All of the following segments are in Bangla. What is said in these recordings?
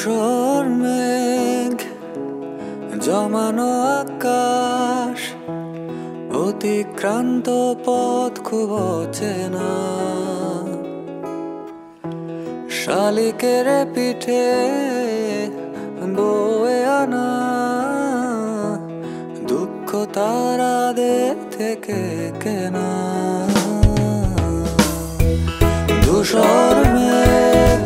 ধূসর মেঘ জমানো আকাশ, অতিক্রান্ত পথ খুব অচেনা। শালিকের পিঠে বয়ে আনা দুঃখ তারাদের থেকে কেনা। ধূসর মেঘ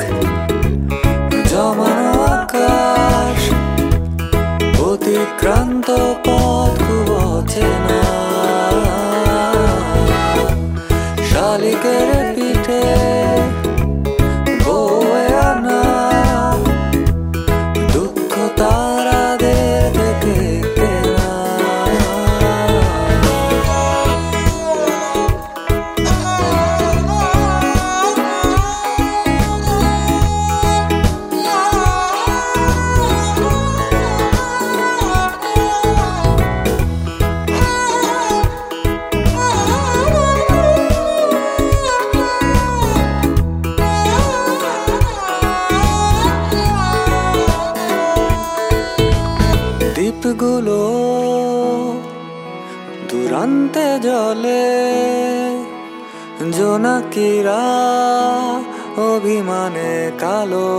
জমানো আকাশ, অতিক্রান্ত পথ খুব অচেনা। শালিকের পিঠে বয়ে আনা দুঃখ তারাদের থেকে কেনা। দ্বীপগুলো দুরান্তে জলে, জোনাকিরা অভিমানে কালো।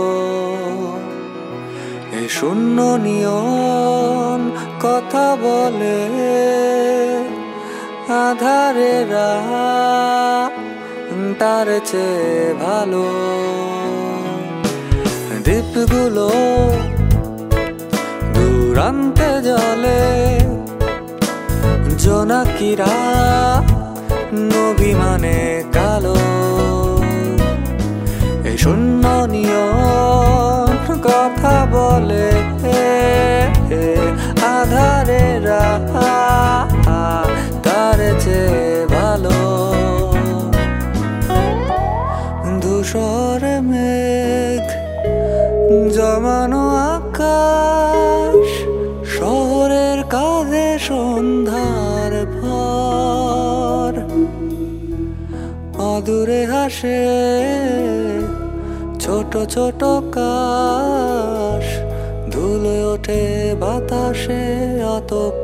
এ শূন্য নিয়ন কথা বলে, আধারেরা তার চেয়ে ভালো। দ্বীপগুলো দুরান্তে জলে, জোনাকিরা অভিমানে কালো। এই শূন্য নিয়ন কথা বলে, আধারেরা তার চেয়ে ভালো। ধূসর মেঘ জমানো আকাশ, শহরের কাঁধে সন্ধ্যার ভর। অদূরে হাসে ছোট ছোট কাশ, ধুলে ওঠে বাতাসে অতঃপর।